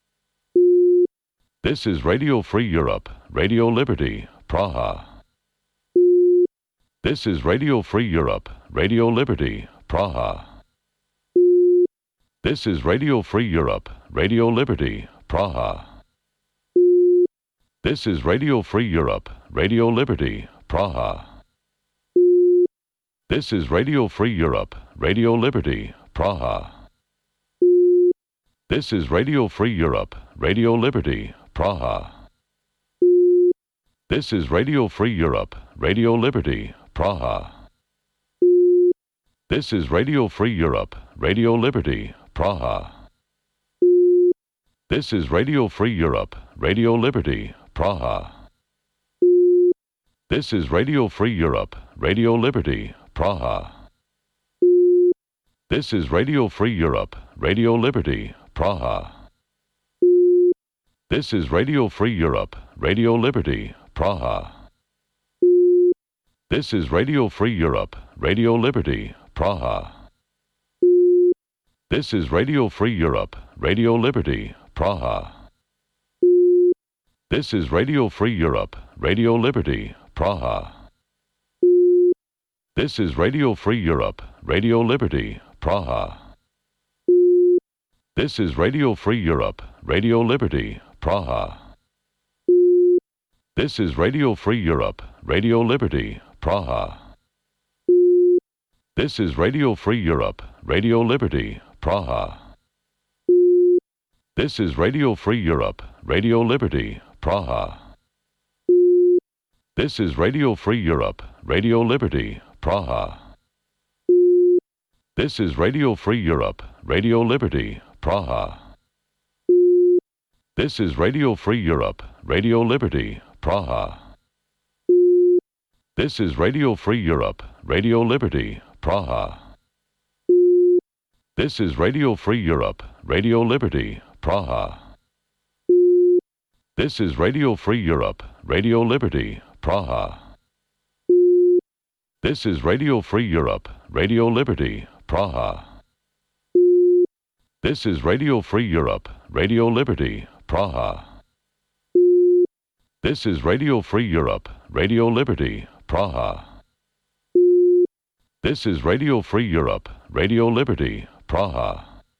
This is Radio Free Europe, Radio Liberty, Praha. This is Radio Free Europe, Radio Liberty, Praha. This is Radio Free Europe, Radio Liberty, Praha. This is Radio Free Europe, Radio Liberty, Praha. This is Radio Free Europe, Radio Liberty, Praha. This is Radio Free Europe, Radio Liberty, Praha. This is Radio Free Europe, Radio Liberty, Praha. This is Radio Free Europe, Radio Liberty, Praha. This is Radio Free Europe, Radio Liberty, Praha. This is Radio Free Europe, Radio Liberty, Praha. This is Radio Free Europe, Radio Liberty, Praha. This is Radio Free Europe, Radio Liberty, Praha. This is Radio Free Europe, Radio Liberty, Praha. This is Radio Free Europe, Radio Liberty, Praha. This is Radio Free Europe, Radio Liberty, Praha. This is Radio Free Europe, Radio Liberty, Praha. This is Radio Free Europe, Radio Liberty, Praha. This is Radio Free Europe, Radio Liberty, Praha. This is Radio Free Europe, Radio Liberty, Praha. This is Radio Free Europe, Radio Liberty, Praha. This is Radio Free Europe, Radio Liberty, Praha. This is Radio Free Europe, Radio Liberty, Praha. This is Radio Free Europe, Radio Liberty, Praha. This is Radio Free Europe, Radio Liberty, Praha. This is Radio Free Europe, Radio Liberty, Praha. This is Radio Free Europe, Radio Liberty, Praha. This is Radio Free Europe, Radio Liberty, Praha. This is Radio Free Europe, Radio Liberty, Praha. This is Radio Free Europe, Radio Liberty, Praha. This is Radio Free Europe, Radio Liberty, Praha.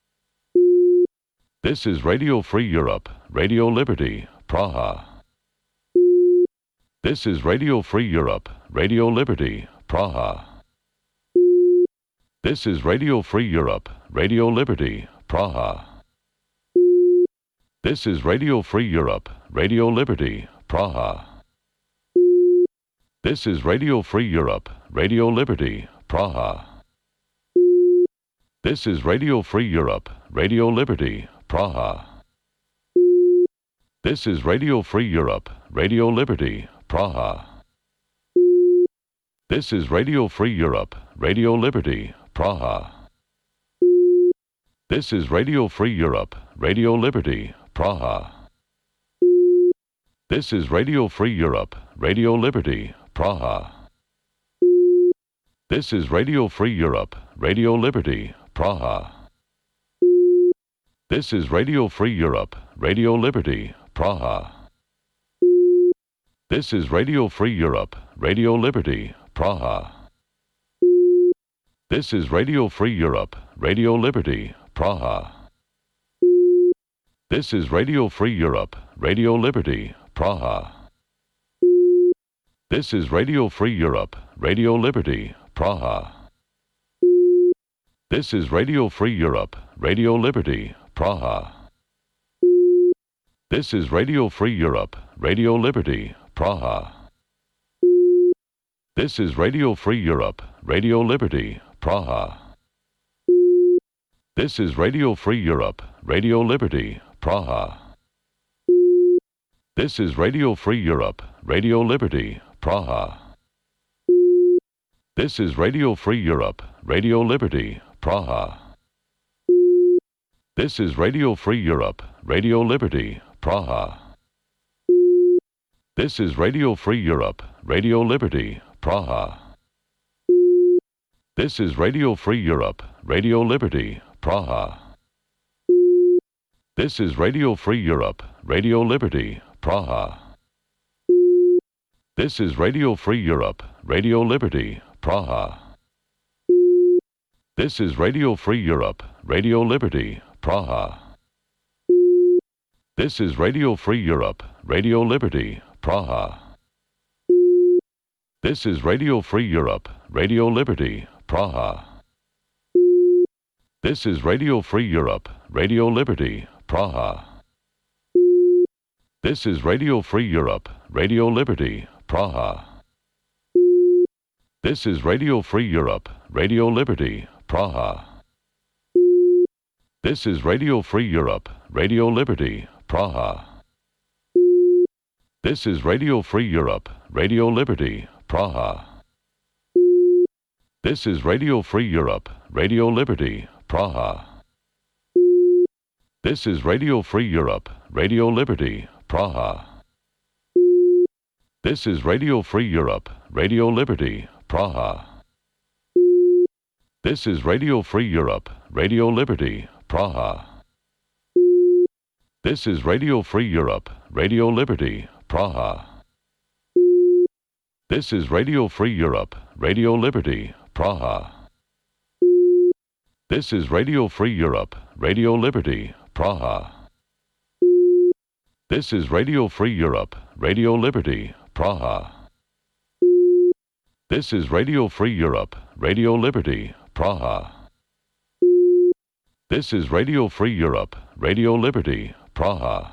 This is Radio Free Europe, Radio Liberty, Praha. This is Radio Free Europe, Radio Liberty, Praha. This is Radio Free Europe, Radio Liberty, Praha. This is Radio Free Europe, Radio Liberty, Praha. This is Radio Free Europe, Radio Liberty, Praha. This is Radio Free Europe, Radio Liberty, Praha. This is Radio Free Europe, Radio Liberty, Praha. This is Radio Free Europe, Radio Liberty, Praha. This is Radio Free Europe, Radio Liberty, Praha. This is Radio Free Europe, Radio Liberty, Praha. This is Radio Free Europe, Radio Liberty, Praha. This is Radio Free Europe, Radio Liberty, Praha. This is Radio Free Europe, Radio Liberty, Praha. This is Radio Free Europe, Radio Liberty, Praha. This is Radio Free Europe, Radio Liberty, Praha. This is Radio Free Europe, Radio Liberty, Praha. This is Radio Free Europe, Radio Liberty, Praha. This is Radio Free Europe, Radio Liberty, Praha. This is Radio Free Europe, Radio Liberty, Praha. This is Radio Free Europe, Radio Liberty, Praha. This is Radio Free Europe, Radio Liberty, Praha. This is Radio Free Europe, Radio Liberty, Praha. This is Radio Free Europe, Radio Liberty, Praha. This is Radio Free Europe, Radio Liberty, Praha. This is Radio Free Europe, Radio Liberty, Praha. This is Radio Free Europe, Radio Liberty, Praha. This is Radio Free Europe, Radio Liberty, Praha. This is Radio Free Europe, Radio Liberty, Praha. This is Radio Free Europe, Radio Liberty, Praha. This is Radio Free Europe, Radio Liberty, Praha. This is Radio Free Europe, Radio Liberty, Praha. This is Radio Free Europe, Radio Liberty, Praha. This is Radio Free Europe, Radio Liberty, Praha. This is Radio Free Europe, Radio Liberty, Praha. This is Radio Free Europe, Radio Liberty, Praha. This is Radio Free Europe, Radio Liberty, Praha. This is Radio Free Europe, Radio Liberty, Praha. This is Radio Free Europe, Radio Liberty, Praha. This is Radio Free Europe, Radio Liberty, Praha. This is Radio Free Europe, Radio Liberty, Praha. This is Radio Free Europe, Radio Liberty, Praha. This is Radio Free Europe, Radio Liberty, Praha. This is Radio Free Europe, Radio Liberty, Praha. This is Radio Free Europe, Radio Liberty, Praha. This is Radio Free Europe, Radio Liberty, Praha.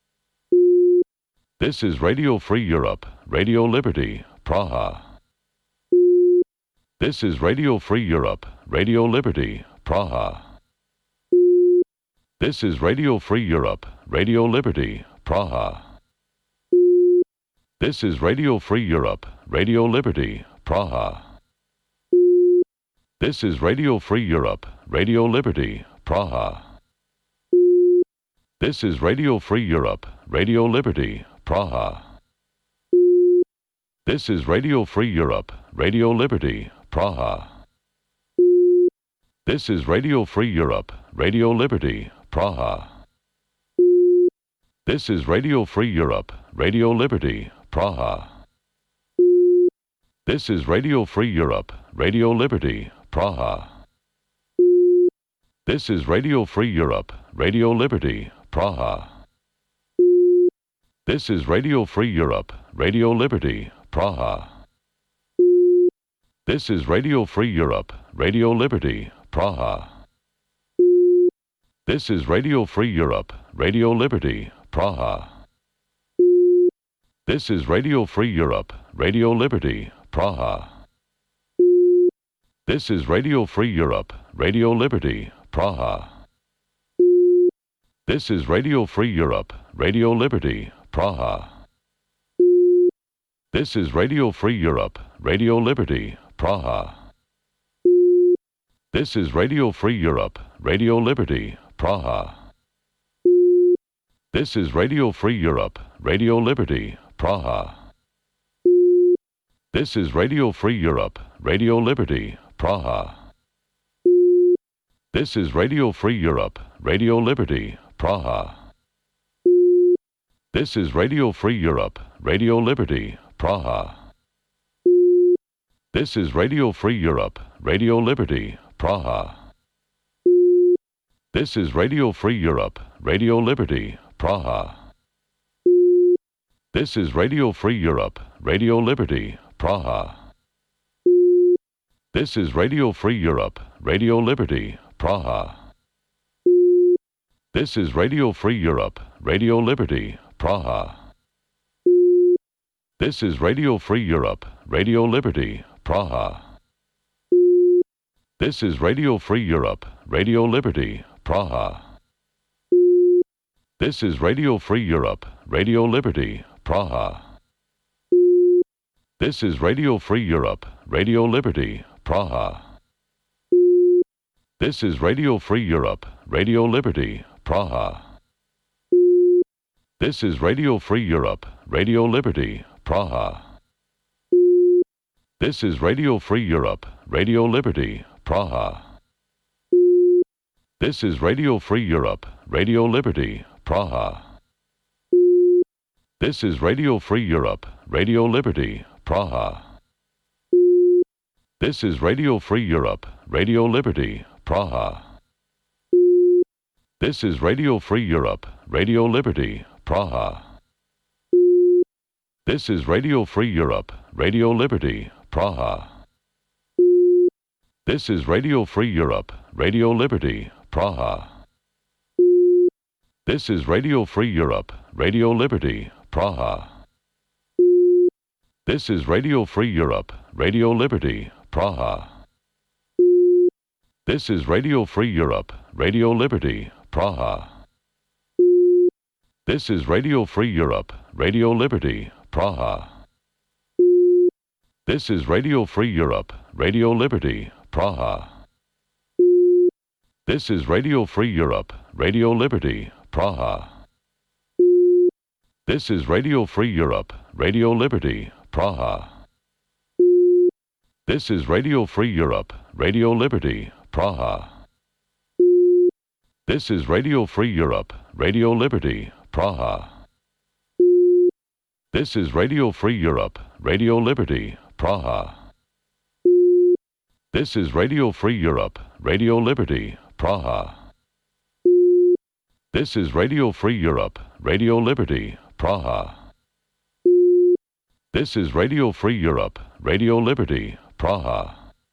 This is Radio Free Europe, Radio Liberty, Praha. This is Radio Free Europe, Radio Liberty, Praha. This is Radio Free Europe, Radio Liberty, Praha. This is Radio Free Europe, Radio Liberty, Praha. This is Radio Free Europe, Radio Liberty, Praha. This is Radio Free Europe, Radio Liberty, Praha. This is Radio Free Europe, Radio Liberty, Praha. This is Radio Free Europe, Radio Liberty, Praha. This is Radio Free Europe, Radio Liberty, Praha. This is Radio Free Europe, Radio Liberty, Praha. This is Radio Free Europe, Radio Liberty, Praha. This is Radio Free Europe, Radio Liberty, Praha. This is Radio Free Europe, Radio Liberty, Praha. This is Radio Free Europe, Radio Liberty, Praha. This is Radio Free Europe, Radio Liberty, Praha. This is Radio Free Europe, Radio Liberty, Praha. This is Radio Free Europe, Radio Liberty, Praha. This is Radio Free Europe, Radio Liberty, Praha. This is Radio Free Europe, Radio Liberty, Praha. This is Radio Free Europe, Radio Liberty, Praha. This is Radio Free Europe, Radio Liberty, Praha. This is Radio Free Europe, Radio Liberty, Praha. This is Radio Free Europe, Radio Liberty, Praha. This is Radio Free Europe, Radio Liberty, Praha. This is Radio Free Europe, Radio Liberty, Praha. This is Radio Free Europe, Radio Liberty, Praha. This is Radio Free Europe, Radio Liberty, Praha. This is Radio Free Europe, Radio Liberty, Praha. This is Radio Free Europe, Radio Liberty, Praha. This is Radio Free Europe, Radio Liberty, Praha. This is Radio Free Europe, Radio Liberty, Praha. This is Radio Free Europe, Radio Liberty, Praha. This is Radio Free Europe, Radio Liberty, Praha. This is Radio Free Europe, Radio Liberty, Praha. This is Radio Free Europe, Radio Liberty, Praha. This is Radio Free Europe, Radio Liberty, Praha. This is Radio Free Europe, Radio Liberty, Praha. This is Radio Free Europe, Radio Liberty, Praha. This is Radio Free Europe, Radio Liberty, Praha. This is Radio Free Europe, Radio Liberty, Praha. This is Radio Free Europe, Radio Liberty, Praha. This is Radio Free Europe, Radio Liberty, Praha. This is Radio Free Europe, Radio Liberty, Praha. This is Radio Free Europe, Radio Liberty, Praha. This is Radio Free Europe, Radio Liberty, Praha. This is Radio Free Europe, Radio Liberty, Praha. This is Radio Free Europe, Radio Liberty, Praha. This is Radio Free Europe, Radio Liberty, Praha. This is Radio Free Europe, Radio Liberty, Praha. This is Radio Free Europe, Radio Liberty, Praha. This is Radio Free Europe, Radio Liberty, Praha. This is Radio Free Europe, Radio Liberty, Praha. This is Radio Free Europe, Radio Liberty, Praha. This is Radio Free Europe, Radio Liberty, Praha.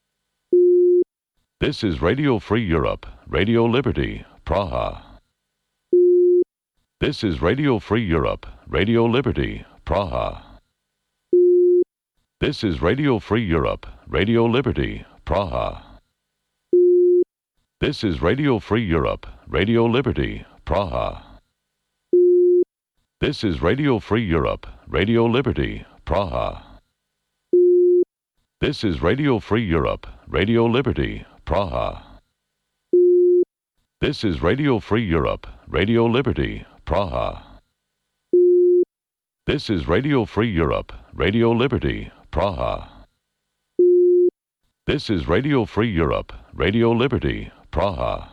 This is Radio Free Europe, Radio Liberty, Praha. This is Radio Free Europe, Radio Liberty, Praha. This is Radio Free Europe, Radio Liberty, Praha. This is Radio Free Europe, Radio Liberty, Praha. This is Radio Free Europe, Radio Liberty, Praha. This is Radio Free Europe, Radio Liberty, Praha. This is Radio Free Europe, Radio Liberty, Praha. This is Radio Free Europe, Radio Liberty, Praha. This is Radio Free Europe, Radio Liberty, Praha.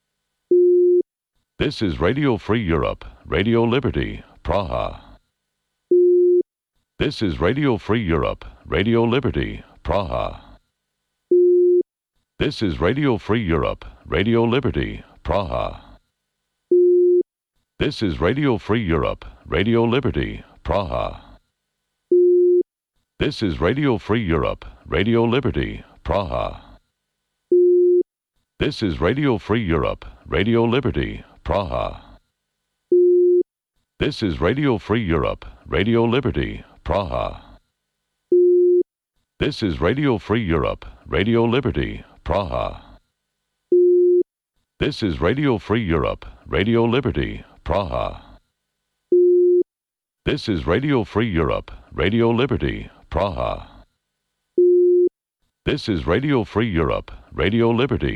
This is Radio Free Europe, Radio Liberty, Praha. This is Radio Free Europe, Radio Liberty, Praha. This is Radio Free Europe, Radio Liberty, Praha. This is Radio Free Europe, Radio Liberty, Praha. This is Radio Free Europe, Radio Liberty, Praha. This is Radio Free Europe, Radio Liberty, Praha. This is Radio Free Europe, Radio Liberty, Praha. This is Radio Free Europe, Radio Liberty, Praha. This is Radio Free Europe, Radio Liberty, Praha. This is Radio Free Europe, Radio Liberty, Praha. This is Radio Free Europe, Radio Liberty.